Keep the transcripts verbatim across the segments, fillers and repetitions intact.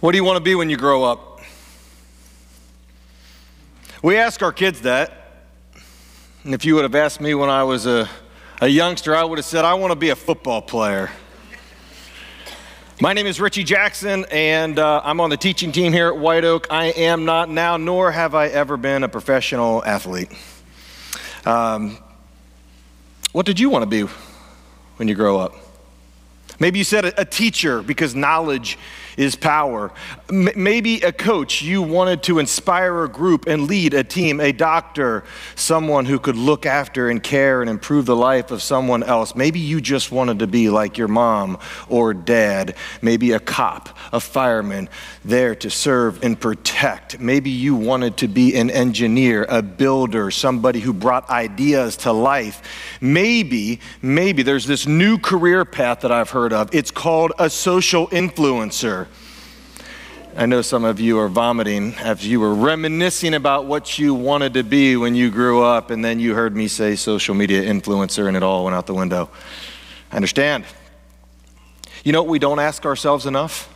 What do you want to be when you grow up? We ask our kids that. And if you would have asked me when I was a, a youngster, I would have said, I want to be a football player. My name is Richie Jackson, and uh, I'm on the teaching team here at White Oak. I am not now, nor have I ever been a professional athlete. Um, what did you want to be when you grow up? Maybe you said a, a teacher because knowledge is power. M- maybe a coach. You wanted to inspire a group and lead a team, a doctor, someone who could look after and care and improve the life of someone else. Maybe you just wanted to be like your mom or dad. Maybe a cop, a fireman, there to serve and protect. Maybe you wanted to be an engineer, a builder, somebody who brought ideas to life. Maybe, maybe there's this new career path that I've heard of. It's called a social influencer. I know some of you are vomiting as you were reminiscing about what you wanted to be when you grew up, and then you heard me say social media influencer and it all went out the window. I understand. You know what we don't ask ourselves enough?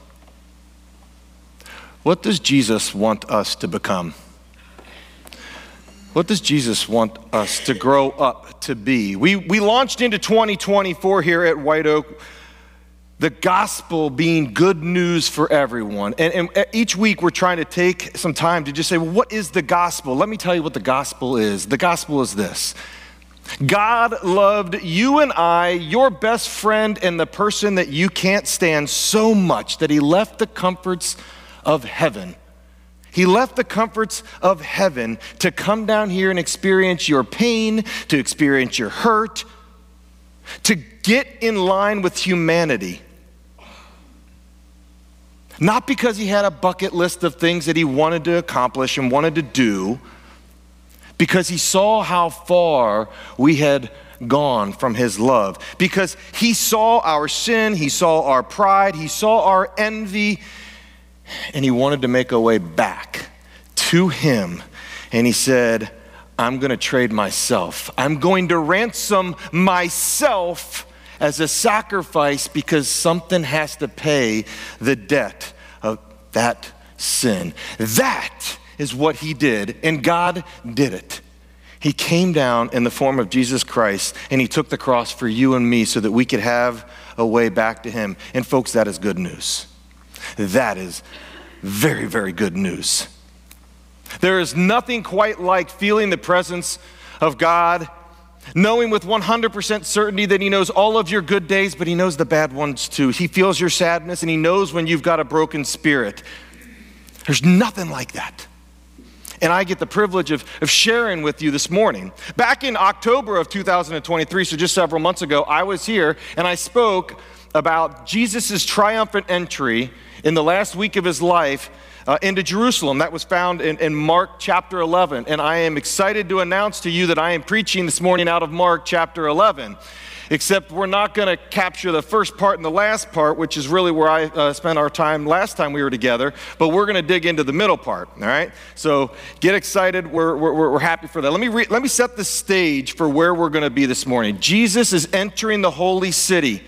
What does Jesus want us to become? What does Jesus want us to grow up to be? We, we launched into twenty twenty-four here at White Oak, the gospel being good news for everyone. And, and each week we're trying to take some time to just say, well, what is the gospel? Let me tell you what the gospel is. The gospel is this. God loved you and I, your best friend and the person that you can't stand, so much that he left the comforts of heaven. He left the comforts of heaven to come down here and experience your pain, to experience your hurt, to get in line with humanity. Not because he had a bucket list of things that he wanted to accomplish and wanted to do, because he saw how far we had gone from his love. Because he saw our sin, he saw our pride, he saw our envy, and he wanted to make a way back to him. And he said, I'm going to trade myself. I'm going to ransom myself as a sacrifice because something has to pay the debt of that sin. That is what he did, and God did it. He came down in the form of Jesus Christ, and he took the cross for you and me so that we could have a way back to him. And folks, that is good news. That is very, very good news. There is nothing quite like feeling the presence of God, knowing with one hundred percent certainty that he knows all of your good days, but he knows the bad ones too. He feels your sadness, and he knows when you've got a broken spirit. There's nothing like that. And I get the privilege of, of sharing with you this morning. Back in October of two thousand twenty-three, so just several months ago, I was here and I spoke about Jesus' triumphant entry in the last week of his life Uh, into Jerusalem. That was found in, in Mark chapter eleven. And I am excited to announce to you that I am preaching this morning out of Mark chapter eleven. Except we're not going to capture the first part and the last part, which is really where I uh, spent our time last time we were together. But we're going to dig into the middle part, all right? So get excited. We're, we're, we're happy for that. Let me, re- let me set the stage for where we're going to be this morning. Jesus is entering the holy city,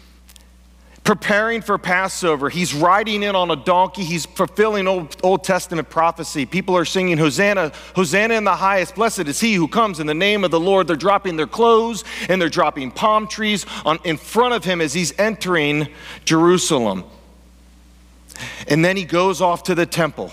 preparing for Passover. He's riding in on a donkey. He's fulfilling Old, Old Testament prophecy. People are singing, Hosanna, Hosanna in the highest. Blessed is he who comes in the name of the Lord. They're dropping their clothes and they're dropping palm trees on, in front of him as he's entering Jerusalem. And then he goes off to the temple.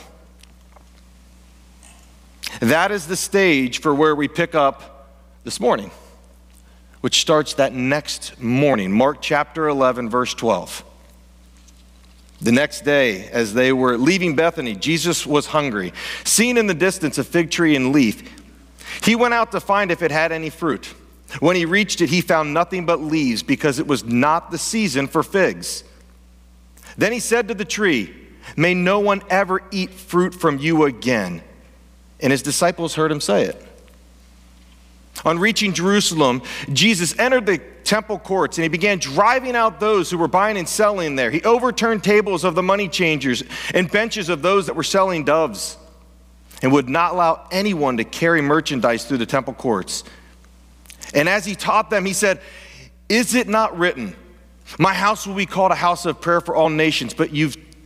That is the stage for where we pick up this morning, which starts that next morning. Mark chapter eleven, verse twelve. The next day, as they were leaving Bethany, Jesus was hungry. Seeing in the distance a fig tree and leaf, he went out to find if it had any fruit. When he reached it, he found nothing but leaves, because it was not the season for figs. Then he said to the tree, may no one ever eat fruit from you again. And his disciples heard him say it. On reaching Jerusalem, Jesus entered the temple courts and he began driving out those who were buying and selling there. He overturned tables of the money changers and benches of those that were selling doves, and would not allow anyone to carry merchandise through the temple courts. And as he taught them, he said, is it not written, my house will be called a house of prayer for all nations, but you've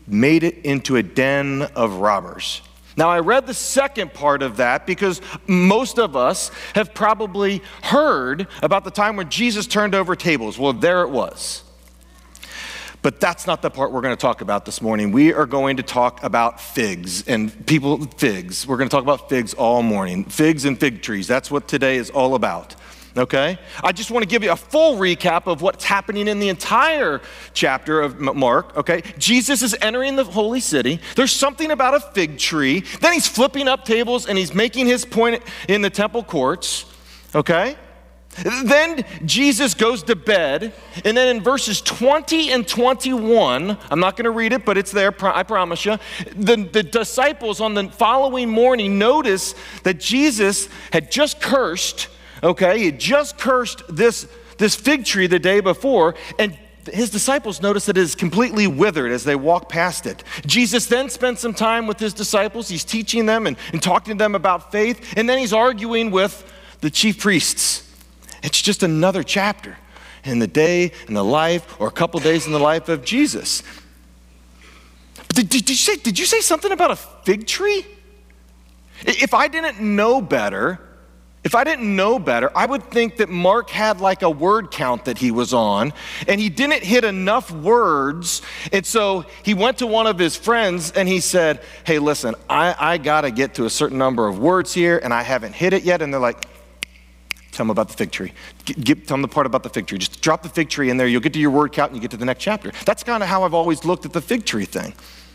made it into a den of robbers. Now, I read the second part of that because most of us have probably heard about the time when Jesus turned over tables. Well, there it was. But that's not the part we're going to talk about this morning. We are going to talk about figs and people, figs. We're going to talk about figs all morning. Figs and fig trees. That's what today is all about. Okay? I just want to give you a full recap of what's happening in the entire chapter of Mark. Okay? Jesus is entering the holy city. There's something about a fig tree. Then he's flipping up tables and he's making his point in the temple courts. Okay? Then Jesus goes to bed, and then in verses twenty and twenty-one, I'm not going to read it, but it's there, I promise you, the, the disciples on the following morning notice that Jesus had just cursed, okay, he had just cursed this, this fig tree the day before, and his disciples notice that it is completely withered as they walk past it. Jesus then spends some time with his disciples. He's teaching them and, and talking to them about faith, and then he's arguing with the chief priests. It's just another chapter in the day, in the life, or a couple days in the life of Jesus. Did, did, did, you say, did you say something about a fig tree? If I didn't know better, if I didn't know better, I would think that Mark had like a word count that he was on, and he didn't hit enough words, and so he went to one of his friends and he said, hey, listen, I, I got to get to a certain number of words here, and I haven't hit it yet, and they're like, tell them about the fig tree. Get, get, tell them the part about the fig tree. Just drop the fig tree in there. You'll get to your word count and you get to the next chapter. That's kind of how I've always looked at the fig tree thing.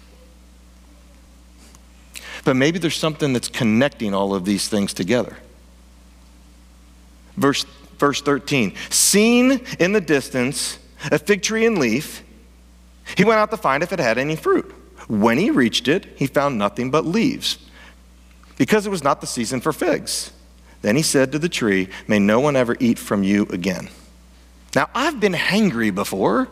But maybe there's something that's connecting all of these things together. Verse, verse thirteen, seen in the distance a fig tree in leaf, he went out to find if it had any fruit. When he reached it, he found nothing but leaves, because it was not the season for figs. Then he said to the tree, may no one ever eat from you again. Now, I've been hangry before.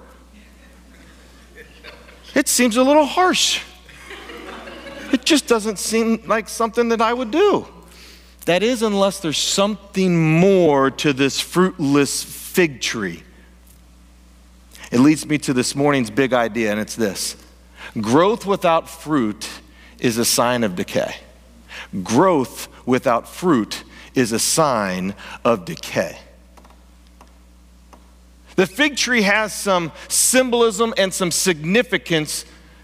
It seems a little harsh. It just doesn't seem like something that I would do. That is, unless there's something more to this fruitless fig tree. It leads me to this morning's big idea, and it's this. Growth without fruit is a sign of decay. Growth without fruit is a sign of decay. The fig tree has some symbolism and some significance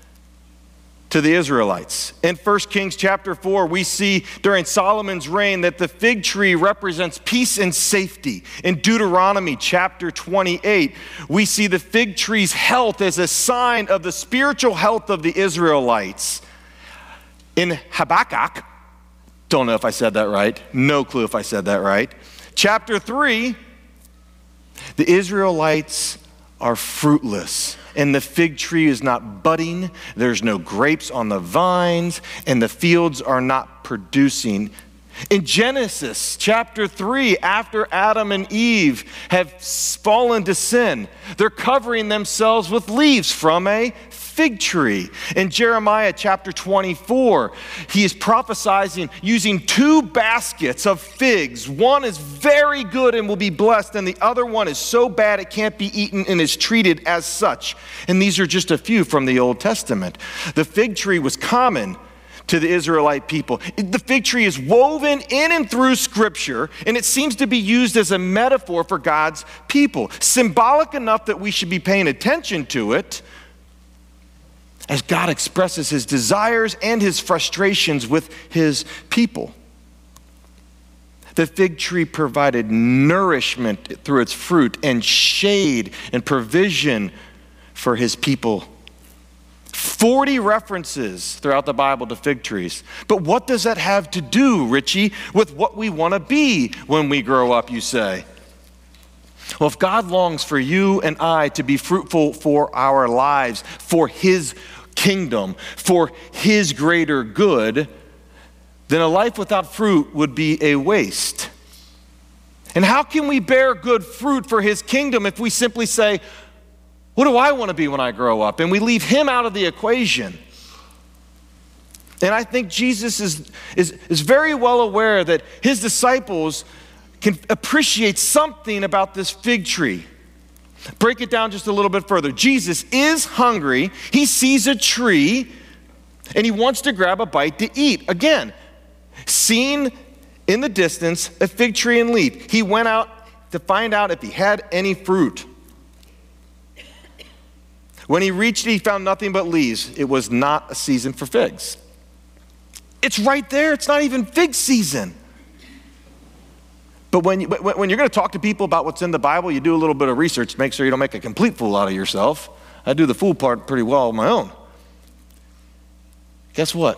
to the Israelites. In First Kings chapter four, we see during Solomon's reign that the fig tree represents peace and safety. In Deuteronomy chapter twenty-eight, we see the fig tree's health as a sign of the spiritual health of the Israelites. In Habakkuk, don't know if I said that right. No clue if I said that right. Chapter three, the Israelites are fruitless, and the fig tree is not budding. There's no grapes on the vines, and the fields are not producing. In Genesis chapter three, after Adam and Eve have fallen to sin, they're covering themselves with leaves from a fig tree. In Jeremiah chapter twenty-four, he is prophesying using two baskets of figs. One is very good and will be blessed, and the other one is so bad it can't be eaten and is treated as such. And these are just a few from the Old Testament. The fig tree was common to the Israelite people. The fig tree is woven in and through Scripture, and it seems to be used as a metaphor for God's people. Symbolic enough that we should be paying attention to it as God expresses his desires and his frustrations with his people. The fig tree provided nourishment through its fruit and shade and provision for his people. forty references throughout the Bible to fig trees. But what does that have to do, Richie, with what we want to be when we grow up, you say? Well, if God longs for you and I to be fruitful for our lives, for his kingdom, for his greater good, then a life without fruit would be a waste. And how can we bear good fruit for his kingdom if we simply say, what do I want to be when I grow up? And we leave him out of the equation. And I think Jesus is, is, is very well aware that his disciples can appreciate something about this fig tree. Break it down just a little bit further. Jesus is hungry. He sees a tree, and he wants to grab a bite to eat. Again, seen in the distance a fig tree and leaf. He went out to find out if he had any fruit. When he reached it, he found nothing but leaves. It was not a season for figs. It's right there. It's not even fig season. But when, you, when you're going to talk to people about what's in the Bible, you do a little bit of research to make sure you don't make a complete fool out of yourself. I do the fool part pretty well on my own. Guess what?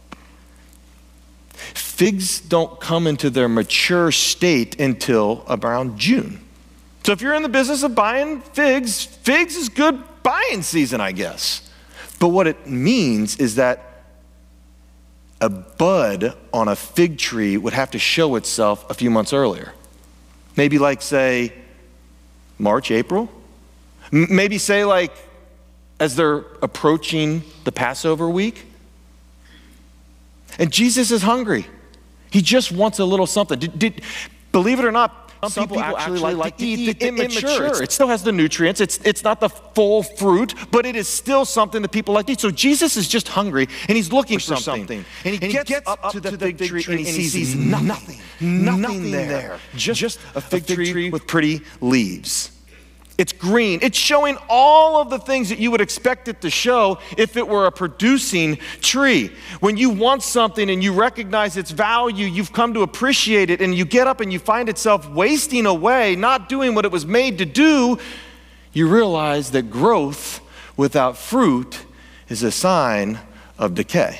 Figs don't come into their mature state until around June. So if you're in the business of buying figs, figs is good buying season, I guess. But what it means is that a bud on a fig tree would have to show itself a few months earlier. Maybe like, say, March, April. M- maybe say like as they're approaching the Passover week. And Jesus is hungry. He just wants a little something. Did, did, believe it or not, Some, Some people, people actually, actually like to eat, eat the, the immature. immature. It still has the nutrients. It's, it's not the full fruit, but it is still something that people like to eat. So Jesus is just hungry, and he's looking for, for something. something. And, he, and he gets, gets up, up to the, to the fig tree, tree and, he and he sees nothing. Nothing, nothing, nothing there. there. Just, just a fig, a fig tree, tree with pretty leaves. It's green. It's showing all of the things that you would expect it to show if it were a producing tree. When you want something and you recognize its value, you've come to appreciate it, and you get up and you find itself wasting away, not doing what it was made to do, you realize that growth without fruit is a sign of decay.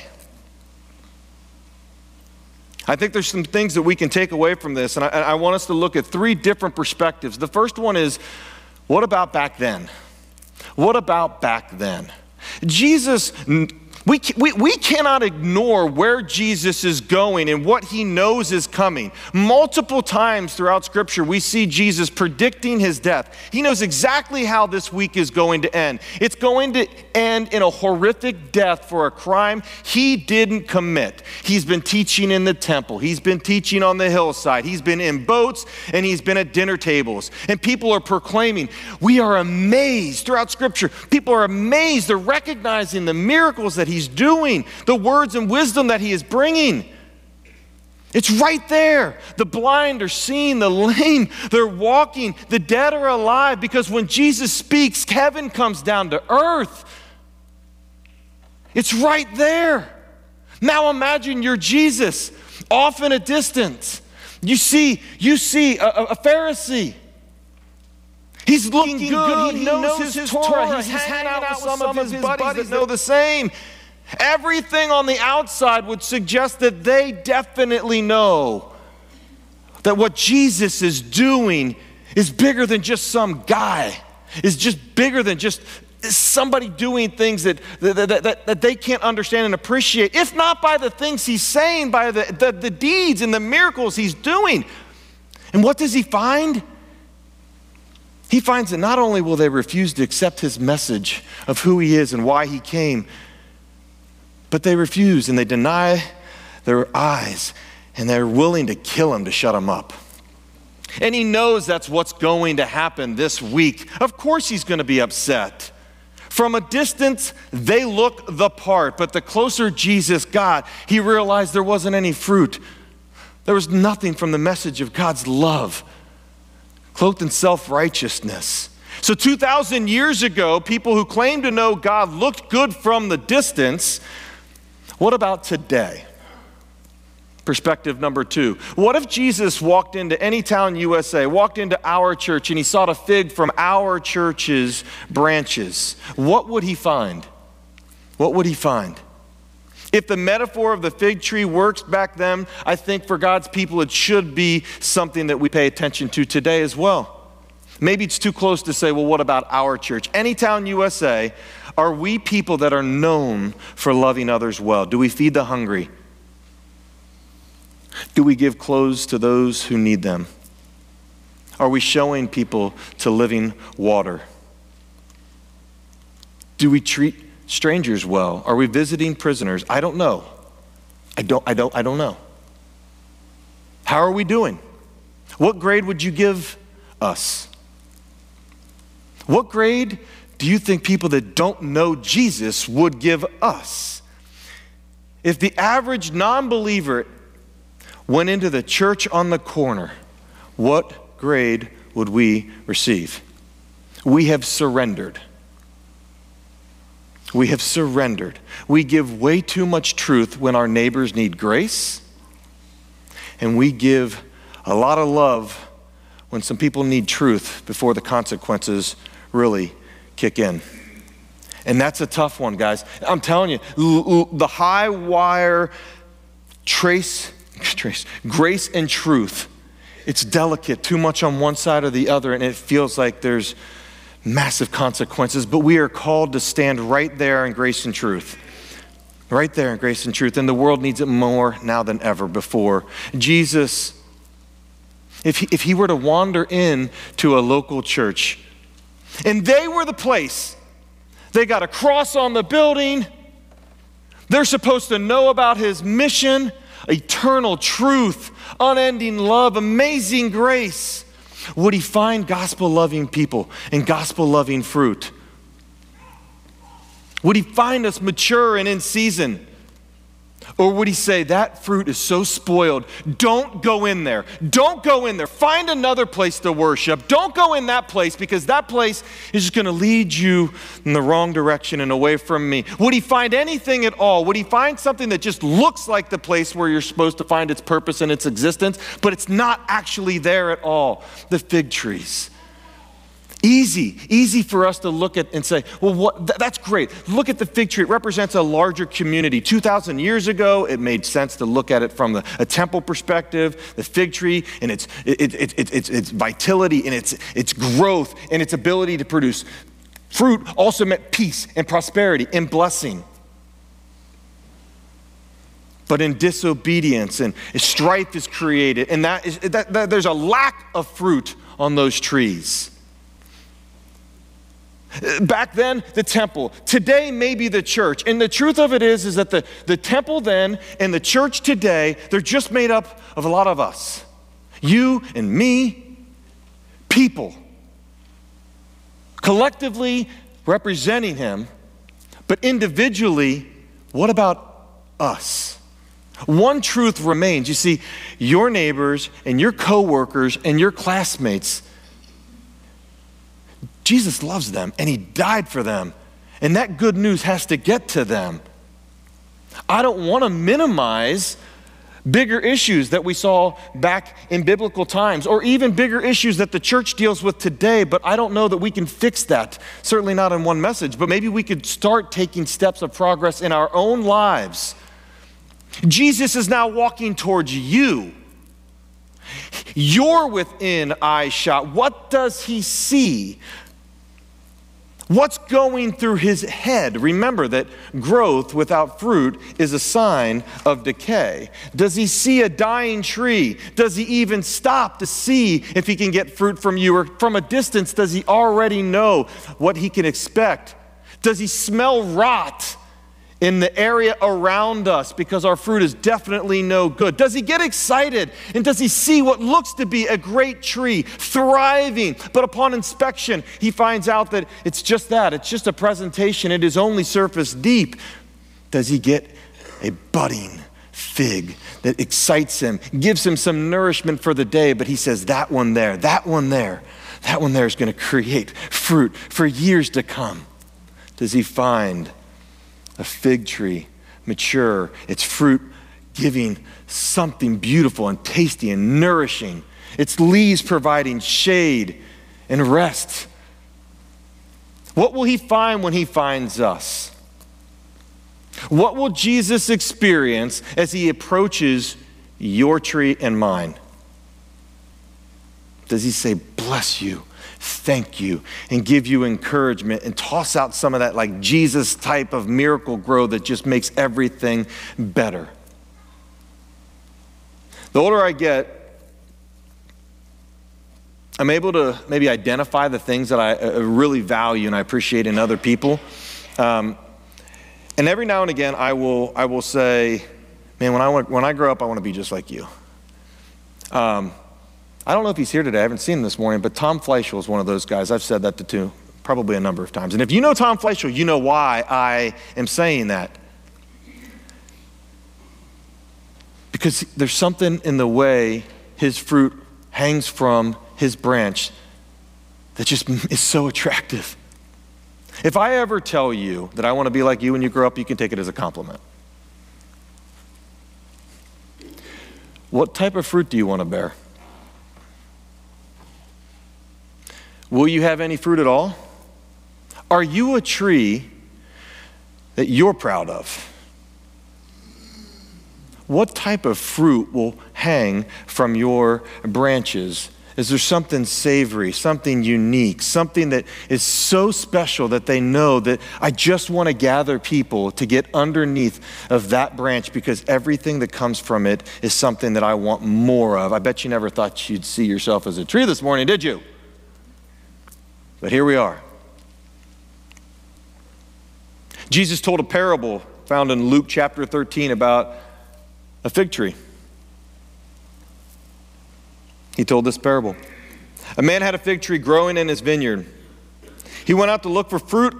I think there's some things that we can take away from this, and I, I want us to look at three different perspectives. The first one is, what about back then? What about back then? Jesus, we, we, we cannot ignore where Jesus is going and what he knows is coming. Multiple times throughout Scripture, we see Jesus predicting his death. He knows exactly how this week is going to end. It's going to end in a horrific death for a crime he didn't commit. He's been teaching in the temple. He's been teaching on the hillside. He's been in boats, and he's been at dinner tables. And people are proclaiming, we are amazed throughout Scripture. People are amazed. They're recognizing the miracles that he's doing, the words and wisdom that he is bringing. It's right there. The blind are seeing, the lame, they're walking, the dead are alive, because when Jesus speaks, heaven comes down to earth. It's right there. Now imagine you're Jesus, off in a distance. You see, you see a, a Pharisee. He's looking, looking good. good. He, he knows, knows his, his Torah. Torah. He's, He's hanging out with some, some of his, his buddies, buddies that know the same. Everything on the outside would suggest that they definitely know that what Jesus is doing is bigger than just some guy, is just bigger than just somebody doing things that, that, that, that they can't understand and appreciate, if not by the things he's saying, by the, the, the deeds and the miracles he's doing. And what does he find? He finds that not only will they refuse to accept his message of who he is and why he came, but they refuse and they deny their eyes, and they're willing to kill him to shut him up. And he knows that's what's going to happen this week. Of course he's going to be upset. From a distance, they look the part, but the closer Jesus got, he realized there wasn't any fruit. There was nothing from the message of God's love, cloaked in self-righteousness. So two thousand years ago, people who claimed to know God looked good from the distance. What about today? Perspective number two. What if Jesus walked into any town U S A, walked into our church, and he saw a fig from our church's branches? What would he find? What would he find? If the metaphor of the fig tree works back then, I think for God's people it should be something that we pay attention to today as well. Maybe it's too close to say, well, what about our church? Anytown U S A, are we people that are known for loving others well? Do we feed the hungry? Do we give clothes to those who need them? Are we showing people to living water? Do we treat strangers well? Are we visiting prisoners? I don't know. I don't, I don't, I don't know. How are we doing? What grade would you give us? What grade do you think people that don't know Jesus would give us? If the average non-believer went into the church on the corner, what grade would we receive? We have surrendered. We have surrendered. We give way too much truth when our neighbors need grace, and we give a lot of love when some people need truth before the consequences really kick in. And that's a tough one, guys. I'm telling you, l- l- the high wire trace, trace, grace and truth, it's delicate, too much on one side or the other, and it feels like there's massive consequences, but we are called to stand right there in grace and truth. Right there in grace and truth, and the world needs it more now than ever before. Jesus, if he, if he were to wander in to a local church, and they were the place, they got a cross on the building, they're supposed to know about his mission, eternal truth, unending love, amazing grace. Would he find gospel-loving people and gospel-loving fruit? Would he find us mature and in season? Or would he say, that fruit is so spoiled, don't go in there. Don't go in there. Find another place to worship. Don't go in that place, because that place is just going to lead you in the wrong direction and away from me. Would he find anything at all? Would he find something that just looks like the place where you're supposed to find its purpose and its existence, but it's not actually there at all? The fig trees. Easy, easy for us to look at and say, well, what, th- that's great. Look at the fig tree. It represents a larger community. two thousand years ago, it made sense to look at it from the, a temple perspective, the fig tree and its, it, it, it, its, its vitality and its, its growth and its ability to produce fruit also meant peace and prosperity and blessing. But in disobedience and strife is created, and that is, that, that, there's a lack of fruit on those trees. Back then, the temple. Today, maybe the church. And the truth of it is, is that the, the temple then and the church today, they're just made up of a lot of us. You and me, people. Collectively representing him, but individually, what about us? One truth remains. You see, your neighbors and your coworkers and your classmates, Jesus loves them, and he died for them. And that good news has to get to them. I don't want to minimize bigger issues that we saw back in biblical times, or even bigger issues that the church deals with today, but I don't know that we can fix that. Certainly not in one message, but maybe we could start taking steps of progress in our own lives. Jesus is now walking towards you. You're within eyeshot. What does he see? What's going through his head? Remember that growth without fruit is a sign of decay. Does he see a dying tree? Does he even stop to see if he can get fruit from you? Or from a distance, does he already know what he can expect? Does he smell rot in the area around us because our fruit is definitely no good? Does he get excited, and does he see what looks to be a great tree thriving, but upon inspection he finds out that it's just that, it's just a presentation, it is only surface deep? Does he get a budding fig that excites him, gives him some nourishment for the day, but he says, that one there, that one there, that one there is going to create fruit for years to come? Does he find a fig tree, mature, its fruit giving something beautiful and tasty and nourishing, its leaves providing shade and rest? What will he find when he finds us? What will Jesus experience as he approaches your tree and mine? Does he say, bless you, thank you, and give you encouragement, and toss out some of that like Jesus type of miracle grow that just makes everything better? The older I get, I'm able to maybe identify the things that I really value and I appreciate in other people. Um, and every now and again, I will I will say, man, when I want, when I grow up, I want to be just like you. Um, I don't know if he's here today. I haven't seen him this morning, but Tom Fleischl is one of those guys. I've said that to, to probably a number of times. And if you know Tom Fleischl, you know why I am saying that. Because there's something in the way his fruit hangs from his branch that just is so attractive. If I ever tell you that I want to be like you when you grow up, you can take it as a compliment. What type of fruit do you want to bear? Will you have any fruit at all? Are you a tree that you're proud of? What type of fruit will hang from your branches? Is there something savory, something unique, something that is so special that they know that I just want to gather people to get underneath of that branch because everything that comes from it is something that I want more of? I bet you never thought you'd see yourself as a tree this morning, did you? But here we are. Jesus told a parable found in Luke chapter thirteen about a fig tree. He told this parable. A man had a fig tree growing in his vineyard. He went out to look for fruit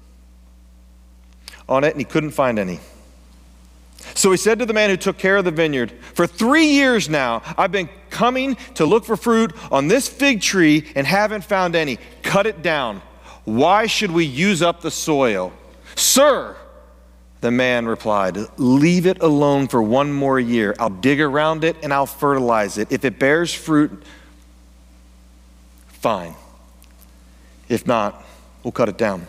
on it, and he couldn't find any. So he said to the man who took care of the vineyard, "For three years now, I've been coming to look for fruit on this fig tree and haven't found any. Cut it down. Why should we use up the soil?" "Sir," the man replied, "leave it alone for one more year. I'll dig around it and I'll fertilize it. If it bears fruit, fine. If not, we'll cut it down."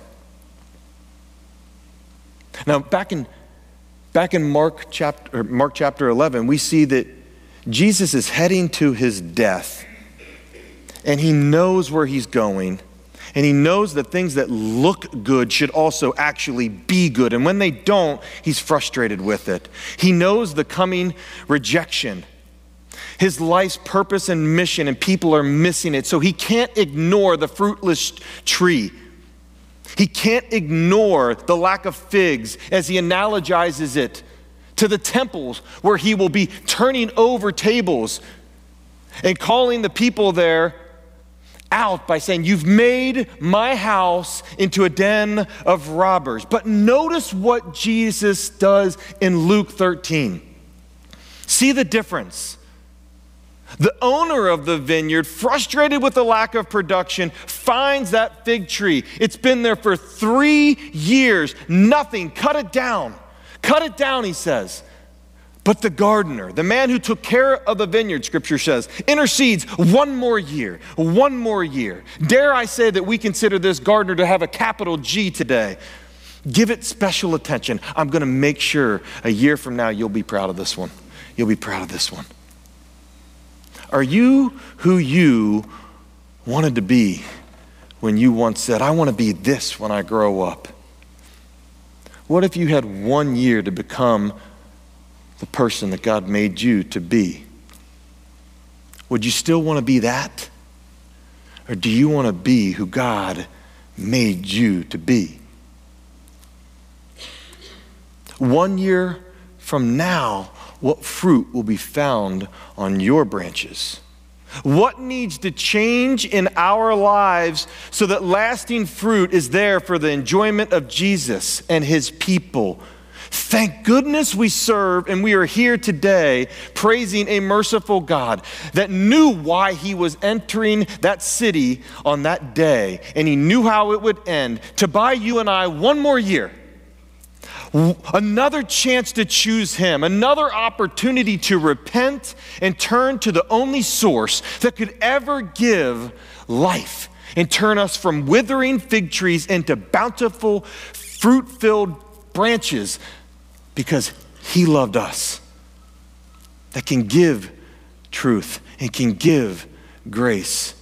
Now, back in back in Mark chapter Mark chapter eleven, we see that Jesus is heading to his death, and he knows where he's going. And he knows that things that look good should also actually be good. And when they don't, he's frustrated with it. He knows the coming rejection, his life's purpose and mission, and people are missing it. So he can't ignore the fruitless tree. He can't ignore the lack of figs as he analogizes it to the temples where he will be turning over tables and calling the people there out by saying, "You've made my house into a den of robbers." But notice what Jesus does in Luke thirteen. See the difference. The owner of the vineyard, frustrated with the lack of production, finds that fig tree. It's been there for three years. Nothing. Cut it down. Cut it down, he says. But the gardener, the man who took care of the vineyard, Scripture says, intercedes one more year, one more year. Dare I say that we consider this gardener to have a capital G today. Give it special attention. I'm going to make sure a year from now you'll be proud of this one. You'll be proud of this one. Are you who you wanted to be when you once said, "I want to be this when I grow up"? What if you had one year to become the person that God made you to be? Would you still want to be that? Or do you want to be who God made you to be? One year from now, what fruit will be found on your branches? What needs to change in our lives so that lasting fruit is there for the enjoyment of Jesus and his people? Thank goodness we serve, and we are here today praising a merciful God that knew why he was entering that city on that day, and he knew how it would end, to buy you and I one more year, another chance to choose him, another opportunity to repent and turn to the only source that could ever give life and turn us from withering fig trees into bountiful, fruit-filled branches, because he loved us, that can give truth and can give grace.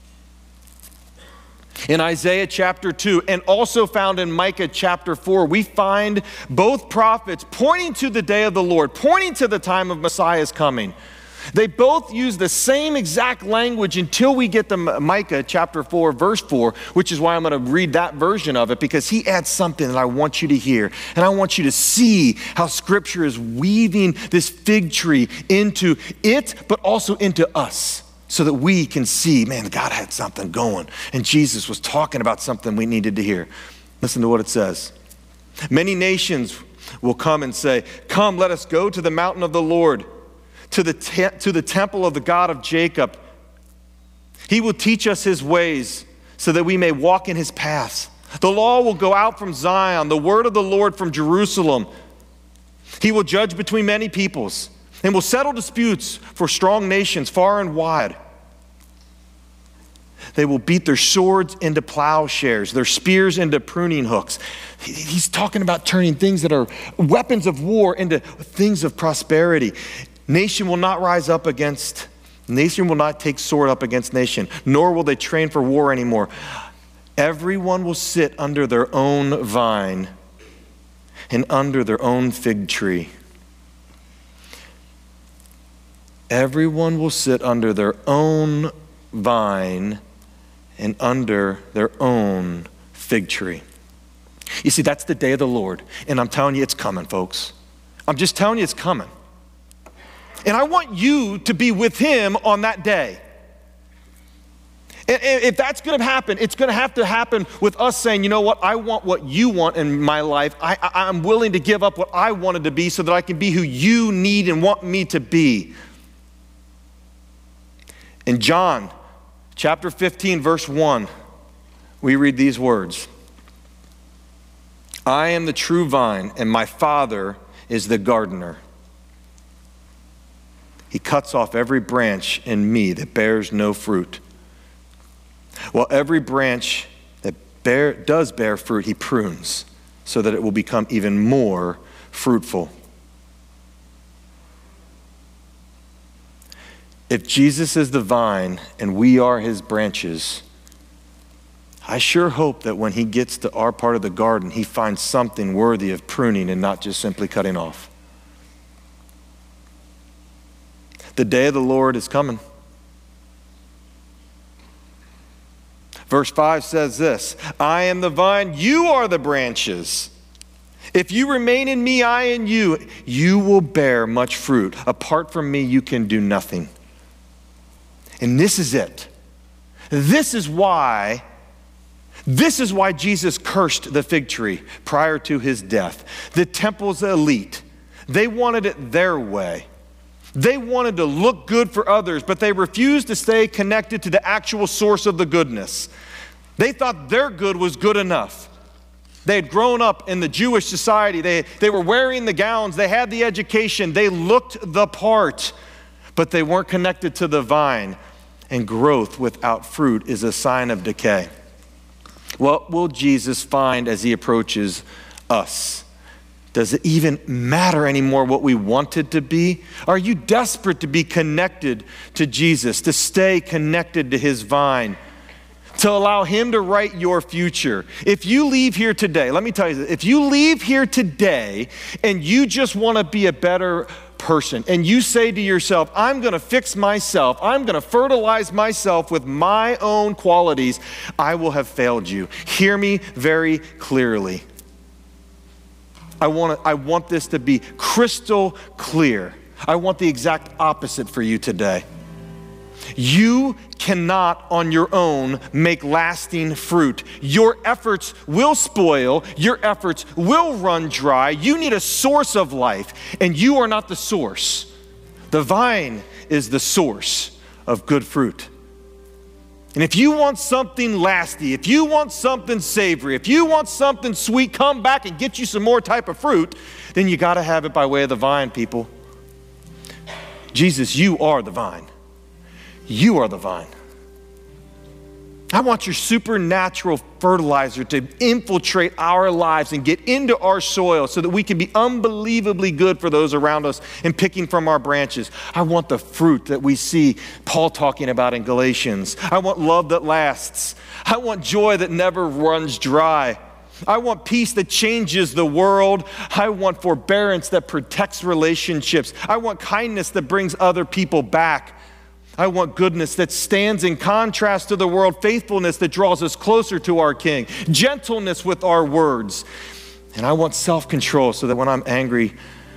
In Isaiah chapter two, and also found in Micah chapter four, we find both prophets pointing to the day of the Lord, pointing to the time of Messiah's coming. They both use the same exact language until we get to Micah chapter four, verse four, which is why I'm going to read that version of it, because he adds something that I want you to hear. And I want you to see how Scripture is weaving this fig tree into it, but also into us. so that we can see, man, God had something going. And Jesus was talking about something we needed to hear. Listen to what it says. Many nations will come and say, come, let us go to the mountain of the Lord, to the, te- to the temple of the God of Jacob. He will teach us his ways so that we may walk in his paths. The law will go out from Zion, the word of the Lord from Jerusalem. He will judge between many peoples and will settle disputes for strong nations far and wide. They will beat their swords into plowshares, their spears into pruning hooks. He's talking about turning things that are weapons of war into things of prosperity. Nation will not rise up against, nation will not take sword up against nation, nor will they train for war anymore. Everyone will sit under their own vine and under their own fig tree. Everyone will sit under their own vine and under their own fig tree. You see, that's the day of the Lord. And I'm telling you, it's coming, folks. I'm just telling you, it's coming. And I want you to be with him on that day. And if that's going to happen, it's going to have to happen with us saying, you know what, I want what you want in my life. I, I, I'm willing to give up what I wanted to be so that I can be who you need and want me to be. In John chapter fifteen, verse one, we read these words. I am the true vine, and my Father is the gardener. He cuts off every branch in me that bears no fruit. While every branch that bear, does bear fruit, he prunes so that it will become even more fruitful. If Jesus is the vine and we are his branches, I sure hope that when he gets to our part of the garden, he finds something worthy of pruning and not just simply cutting off. The day of the Lord is coming. Verse five says this, I am the vine, you are the branches. If you remain in me, I in you, you will bear much fruit. Apart from me, you can do nothing. And this is it. This is why, this is why Jesus cursed the fig tree prior to his death. The temple's elite, they wanted it their way. They wanted to look good for others, but they refused to stay connected to the actual source of the goodness. They thought their good was good enough. They had grown up in the Jewish society. They, they were wearing the gowns. They had the education. They looked the part, but they weren't connected to the vine. And growth without fruit is a sign of decay. What will Jesus find as he approaches us? Does it even matter anymore what we want it to be? Are you desperate to be connected to Jesus, to stay connected to his vine, to allow him to write your future? If you leave here today, let me tell you this, if you leave here today and you just want to be a better person and you say to yourself, I'm going to fix myself, I'm going to fertilize myself with my own qualities, I will have failed you. Hear me very clearly. I want, to, I want this to be crystal clear. I want the exact opposite for you today. You cannot on your own make lasting fruit. Your efforts will spoil. Your efforts will run dry. You need a source of life, and you are not the source. The vine is the source of good fruit. And if you want something lasty, if you want something savory, if you want something sweet, come back and get you some more type of fruit, then you got to have it by way of the vine, people. Jesus, you are the vine. You are the vine. I want your supernatural fertilizer to infiltrate our lives and get into our soil so that we can be unbelievably good for those around us and picking from our branches. I want the fruit that we see Paul talking about in Galatians. I want love that lasts. I want joy that never runs dry. I want peace that changes the world. I want forbearance that protects relationships. I want kindness that brings other people back. I want goodness that stands in contrast to the world, faithfulness that draws us closer to our King, gentleness with our words. And I want self-control so that when I'm angry,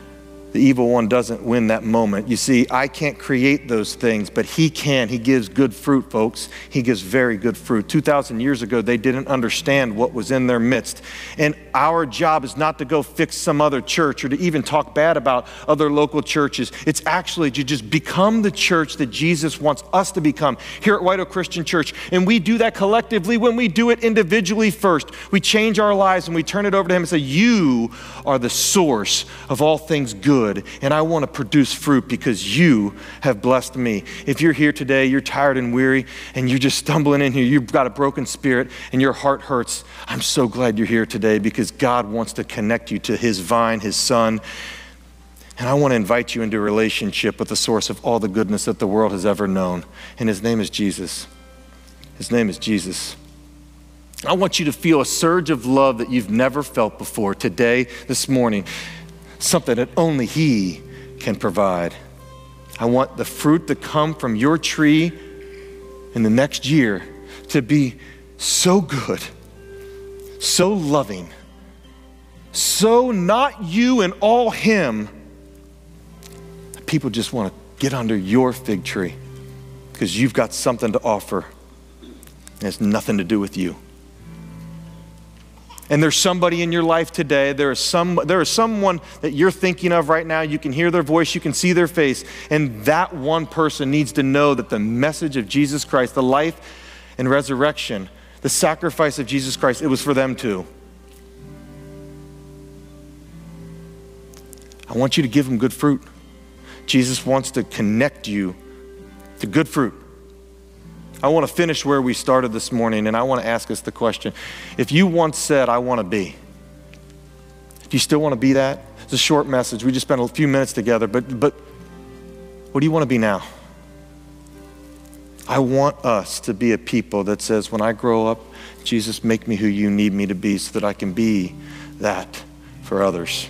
the evil one doesn't win that moment. You see, I can't create those things, but he can. He gives good fruit, folks. He gives very good fruit. two thousand years ago, they didn't understand what was in their midst. And our job is not to go fix some other church or to even talk bad about other local churches. It's actually to just become the church that Jesus wants us to become here at White Oak Christian Church. And we do that collectively when we do it individually first. We change our lives and we turn it over to him and say, you are the source of all things good. And I want to produce fruit because you have blessed me. If you're here today, you're tired and weary, and you're just stumbling in here, you've got a broken spirit, and your heart hurts, I'm so glad you're here today because God wants to connect you to his vine, his son. And I want to invite you into a relationship with the source of all the goodness that the world has ever known. And his name is Jesus. His name is Jesus. I want you to feel a surge of love that you've never felt before today, this morning. Something that only he can provide. I want the fruit to come from your tree in the next year to be so good, so loving, so not you and all him, that people just want to get under your fig tree because you've got something to offer. It has nothing to do with you. And there's somebody in your life today, there is some, there is someone that you're thinking of right now, you can hear their voice, you can see their face, and that one person needs to know that the message of Jesus Christ, the life and resurrection, the sacrifice of Jesus Christ, it was for them too. I want you to give them good fruit. Jesus wants to connect you to good fruit. I want to finish where we started this morning, and I want to ask us the question. If you once said, I want to be, do you still want to be that? It's a short message. We just spent a few minutes together, but, but what do you want to be now? I want us to be a people that says, when I grow up, Jesus, make me who you need me to be so that I can be that for others.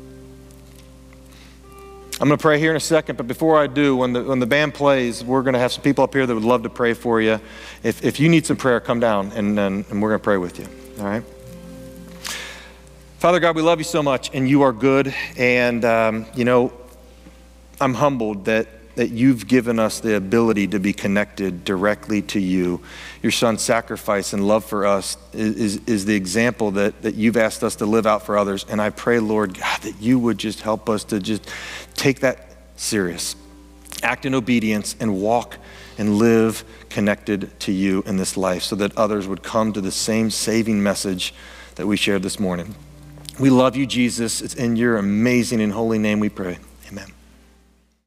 I'm going to pray here in a second, but before I do, when the, when the band plays, we're going to have some people up here that would love to pray for you. If, if you need some prayer, come down and, and, and we're going to pray with you, all right? Father God, we love you so much, and you are good, and um, you know, I'm humbled that, that you've given us the ability to be connected directly to you. Your son's sacrifice and love for us is, is, is the example that, that you've asked us to live out for others, and I pray, Lord God, that you would just help us to just take that serious, act in obedience, and walk and live connected to you in this life so that others would come to the same saving message that we shared this morning. We love you, Jesus. It's in your amazing and holy name we pray. Amen.